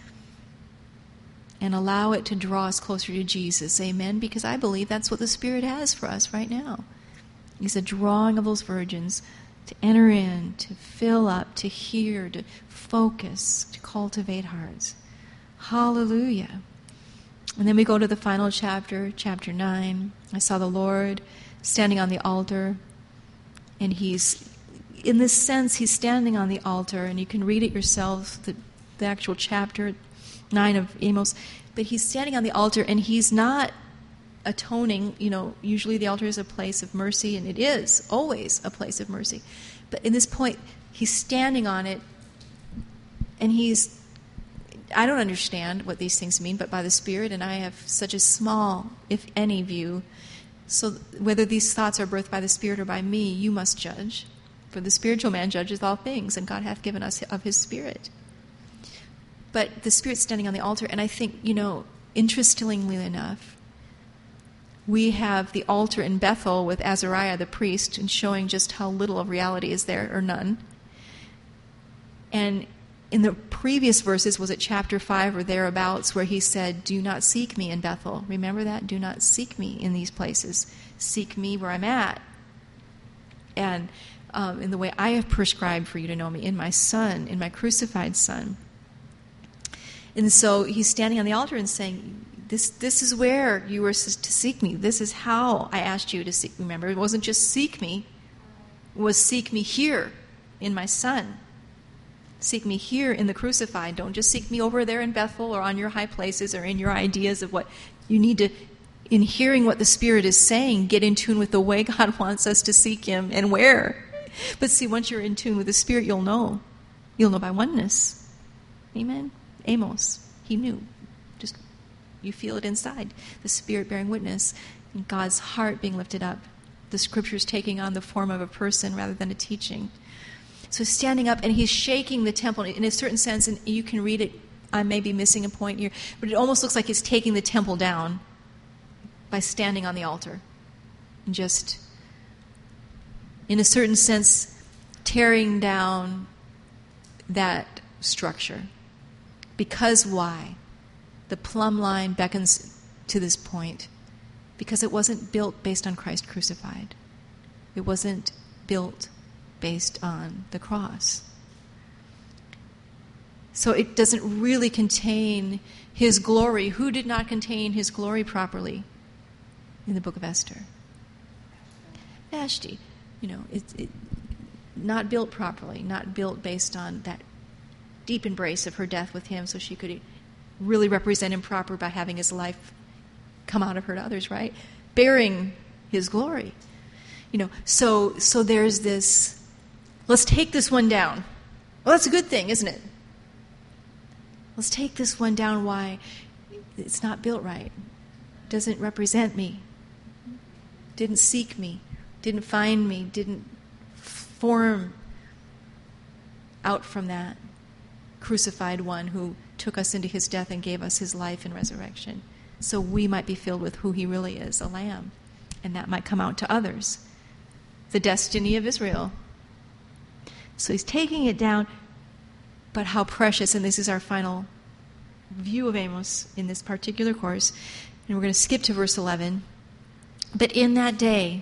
And allow it to draw us closer to Jesus. Amen? Because I believe that's what the Spirit has for us right now. He's a drawing of those virgins to enter in, to fill up, to hear, to focus, to cultivate hearts. Hallelujah. And then we go to the final chapter, chapter nine. I saw the Lord standing on the altar, and he's in this sense, he's standing on the altar, and you can read it yourself, the, the actual chapter nine of Amos. But he's standing on the altar, and he's not atoning. You know, usually the altar is a place of mercy, and it is always a place of mercy. But in this point, he's standing on it, and he's, I don't understand what these things mean, but by the Spirit, and I have such a small, if any, view. So whether these thoughts are birthed by the Spirit or by me, you must judge. For the spiritual man judges all things, and God hath given us of his Spirit. But the Spirit's standing on the altar, and I think, you know, interestingly enough, we have the altar in Bethel with Azariah the priest, and showing just how little of reality is there, or none. And in the previous verses, was it chapter five or thereabouts, where he said, do not seek me in Bethel. Remember that? Do not seek me in these places. Seek me where I'm at. And um, in the way I have prescribed for you to know me, in my Son, in my crucified Son. And so he's standing on the altar and saying, this this is where you were to seek me. This is how I asked you to seek me. Remember, it wasn't just seek me. It was seek me here in my Son. Seek me here in the crucified. Don't just seek me over there in Bethel or on your high places or in your ideas of what you need to, in hearing what the Spirit is saying, get in tune with the way God wants us to seek him and where. But see, once you're in tune with the Spirit, you'll know. You'll know by oneness. Amen? Amos, he knew. Just, you feel it inside. The Spirit bearing witness, and God's heart being lifted up. The Scriptures taking on the form of a person rather than a teaching. So he's standing up and he's shaking the temple in a certain sense, and you can read it. I may be missing a point here, but it almost looks like he's taking the temple down by standing on the altar. And just, in a certain sense, tearing down that structure. Because why? The plumb line beckons to this point. Because it wasn't built based on Christ crucified. It wasn't built based on the cross. So it doesn't really contain his glory. Who did not contain his glory properly in the book of Esther? Vashti. You know, it, it not built properly, not built based on that deep embrace of her death with him, so she could really represent him proper by having his life come out of her to others, right? Bearing his glory. You know, so so there's this, let's take this one down. Well, that's a good thing, isn't it? Let's take this one down. Why? It's not built right. Doesn't represent me. Didn't seek me. Didn't find me. Didn't form out from that crucified one who took us into his death and gave us his life and resurrection. So we might be filled with who he really is, a lamb. And that might come out to others. The destiny of Israel. So he's taking it down, but how precious, and this is our final view of Amos in this particular course, and we're going to skip to verse eleven. But in that day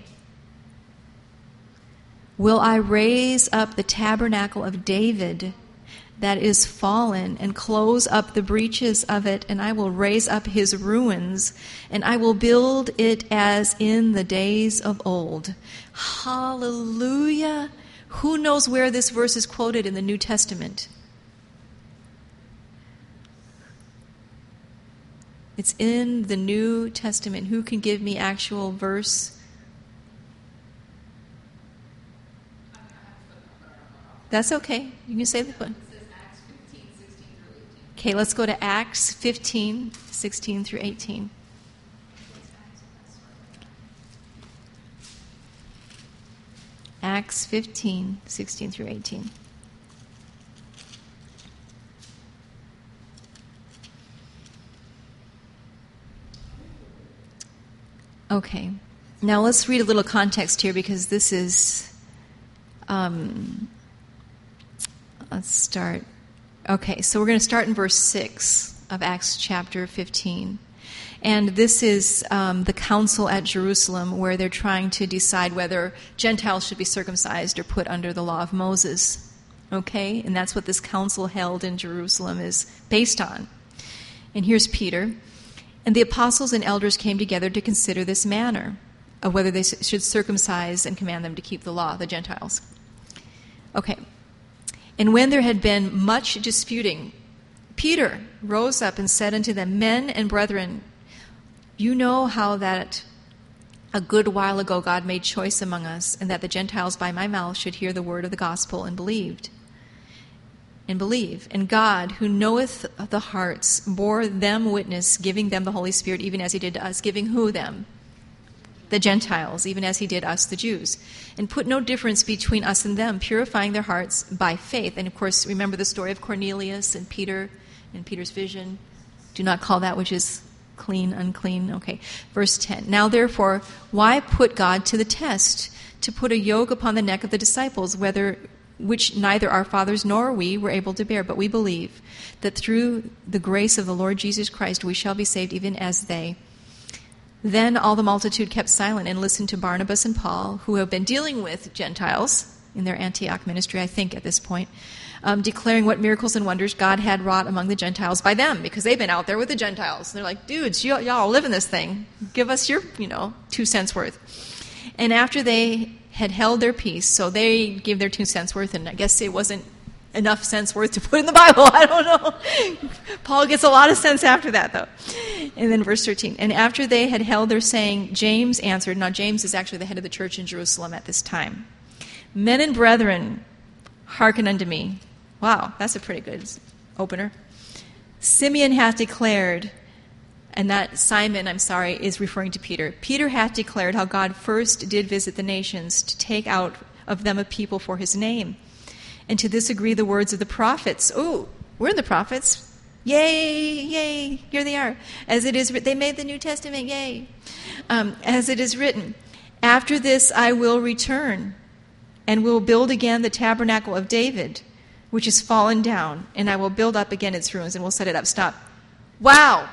will I raise up the tabernacle of David that is fallen, and close up the breaches of it, and I will raise up his ruins, and I will build it as in the days of old. Hallelujah! Who knows where this verse is quoted in the New Testament? It's in the New Testament. Who can give me actual verse? That's okay. You can say the one. Okay, let's go to Acts fifteen, sixteen through eighteen. Acts fifteen, sixteen through eighteen. Okay. Now let's read a little context here, because this is, um, let's start. Okay, so we're going to start in verse six of Acts chapter fifteen. And this is um, the council at Jerusalem, where they're trying to decide whether Gentiles should be circumcised or put under the law of Moses. Okay? And that's what this council held in Jerusalem is based on. And here's Peter. And the apostles and elders came together to consider this matter of whether they should circumcise and command them to keep the law, the Gentiles. Okay. And when there had been much disputing, Peter rose up and said unto them, Men and brethren, you know how that a good while ago God made choice among us, and that the Gentiles by my mouth should hear the word of the gospel and believed. And believe. And God, who knoweth the hearts, bore them witness, giving them the Holy Spirit, even as he did to us. Giving who them? The Gentiles, even as he did us, the Jews. And put no difference between us and them, purifying their hearts by faith. And of course, remember the story of Cornelius and Peter and Peter's vision. Do not call that which is clean unclean. Okay. Verse ten. Now therefore, why put God to the test? To put a yoke upon the neck of the disciples, whether which neither our fathers nor we were able to bear. But we believe that through the grace of the Lord Jesus Christ we shall be saved, even as they. Then all the multitude kept silent and listened to Barnabas and Paul, who have been dealing with Gentiles in their Antioch ministry, I think, at this point, um, declaring what miracles and wonders God had wrought among the Gentiles by them, because they've been out there with the Gentiles. They're like, dudes, y- y'all live in this thing. Give us your, you know, two cents worth. And after they had held their peace, so they gave their two cents worth, and I guess it wasn't enough sense worth to put in the Bible. I don't know. Paul gets a lot of sense after that, though. And then verse thirteen. And after they had held their saying, James answered. Now, James is actually the head of the church in Jerusalem at this time. Men and brethren, hearken unto me. Wow, that's a pretty good opener. Simeon hath declared, and that Simon, I'm sorry, is referring to Peter. Peter hath declared how God first did visit the nations to take out of them a people for his name. And to this agree the words of the prophets. Oh, we're the prophets. Yay, yay, here they are. As it is, they made the New Testament, yay. Um, as it is written, after this I will return and will build again the tabernacle of David, which is fallen down, and I will build up again its ruins, and we'll set it up. Stop. Wow.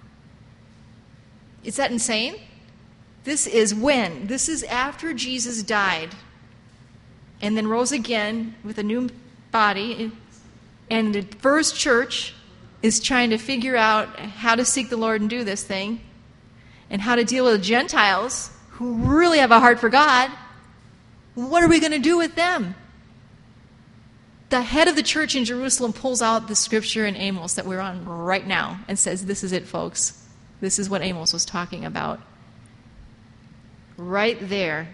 Is that insane? This is when? This is after Jesus died and then rose again with a new body. And the first church is trying to figure out how to seek the Lord and do this thing and how to deal with Gentiles who really have a heart for God. What are we going to do with them? The head of the church in Jerusalem pulls out the scripture in Amos that we're on right now and says, this is it, folks. This is what Amos was talking about. Right there.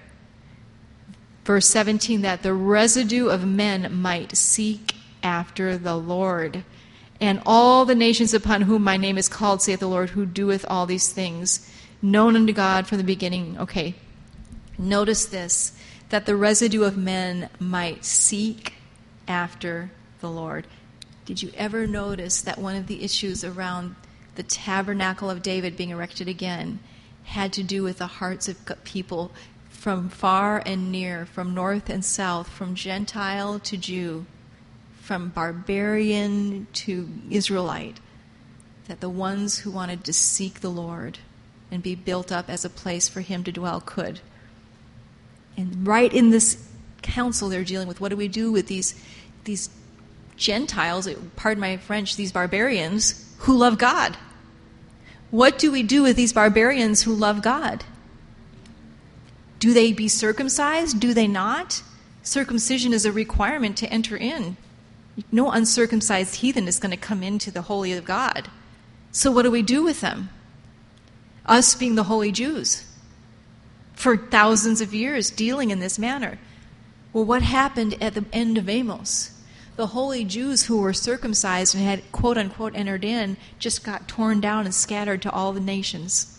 Verse seventeen, that the residue of men might seek after the Lord. And all the nations upon whom my name is called, saith the Lord, who doeth all these things, known unto God from the beginning. Okay, notice this, that the residue of men might seek after the Lord. Did you ever notice that one of the issues around the tabernacle of David being erected again had to do with the hearts of people from far and near, from north and south, from Gentile to Jew, from barbarian to Israelite, that the ones who wanted to seek the Lord and be built up as a place for him to dwell could. And right in this council they're dealing with, what do we do with these these Gentiles, pardon my French, these barbarians who love God? What do we do with these barbarians who love God? Do they be circumcised? Do they not? Circumcision is a requirement to enter in. No uncircumcised heathen is going to come into the holy of God. So what do we do with them? Us being the holy Jews for thousands of years dealing in this manner. Well, what happened at the end of Amos? The holy Jews who were circumcised and had quote-unquote entered in just got torn down and scattered to all the nations.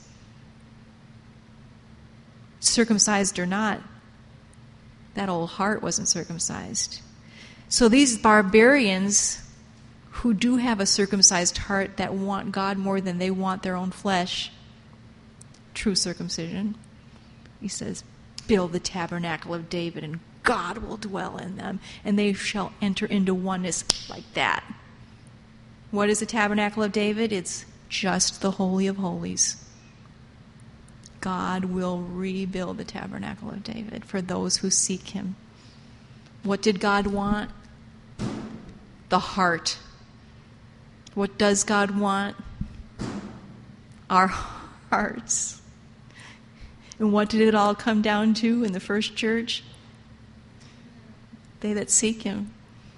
Circumcised or not, that old heart wasn't circumcised. So these barbarians who do have a circumcised heart that want God more than they want their own flesh, true circumcision, he says, build the tabernacle of David and God will dwell in them, and they shall enter into oneness like that. What is the tabernacle of David? It's just the Holy of Holies. God will rebuild the tabernacle of David for those who seek him. What did God want? The heart. What does God want? Our hearts. And what did it all come down to in the first church? they that seek him.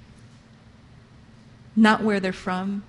Not where they're from,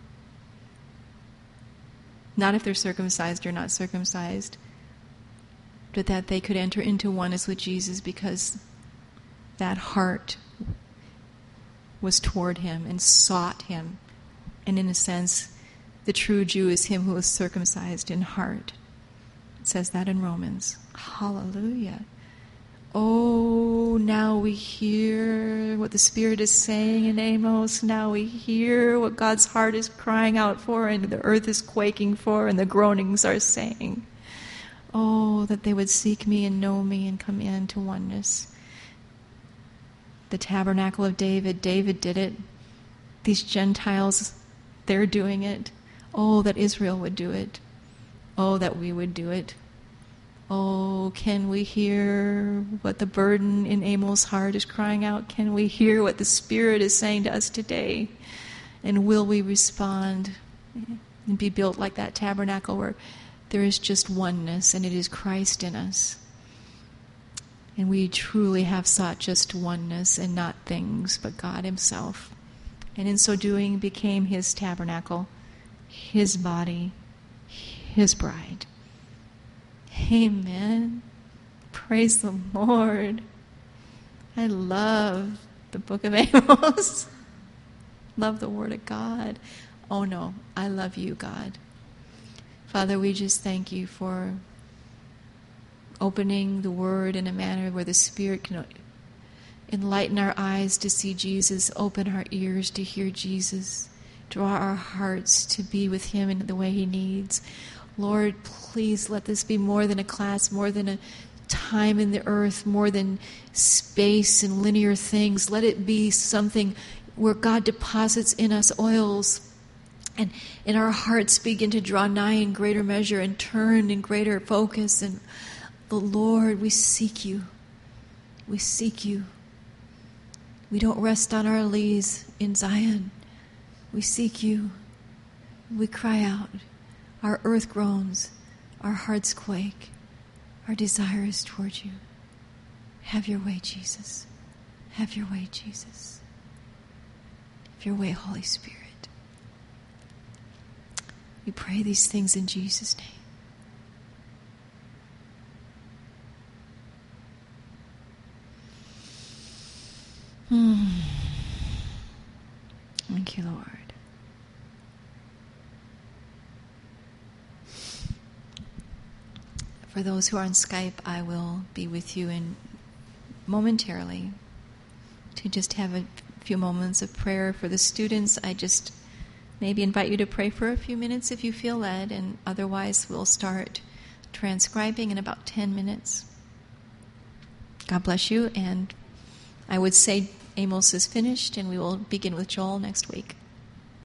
not if they're circumcised or not circumcised, but that they could enter into oneness with Jesus because that heart was toward him and sought him. And in a sense, the true Jew is him who is circumcised in heart. It says that in Romans. Hallelujah. Oh, now we hear what the Spirit is saying in Amos. Now we hear what God's heart is crying out for and the earth is quaking for and the groanings are saying. Oh, that they would seek me and know me and come into oneness. The tabernacle of David, David did it. These Gentiles, they're doing it. Oh, that Israel would do it. Oh, that we would do it. Oh, can we hear what the burden in Amos' heart is crying out? Can we hear what the Spirit is saying to us today? And will we respond and be built like that tabernacle where there is just oneness and it is Christ in us? And we truly have sought just oneness and not things, but God himself. And in so doing became his tabernacle, his body, his bride. Amen. Praise the Lord. I love the book of Amos. Love the Word of God. Oh no, I love you, God. Father, we just thank you for opening the Word in a manner where the Spirit can enlighten our eyes to see Jesus, open our ears to hear Jesus, draw our hearts to be with him in the way he needs. Lord, please let this be more than a class, more than a time in the earth, more than space and linear things. Let it be something where God deposits in us oils and in our hearts begin to draw nigh in greater measure and turn in greater focus. And the Lord, we seek you. We seek you. We don't rest on our lees in Zion. We seek you. We cry out. Our earth groans, our hearts quake, our desire is toward you. Have your way, Jesus. Have your way, Jesus. Have your way, Holy Spirit. We pray these things in Jesus' name. Hmm. Thank you, Lord. For those who are on Skype, I will be with you in momentarily to just have a few moments of prayer. For the students, I just maybe invite you to pray for a few minutes if you feel led, and otherwise we'll start transcribing in about ten minutes. God bless you, and I would say Amos is finished, and we will begin with Joel next week.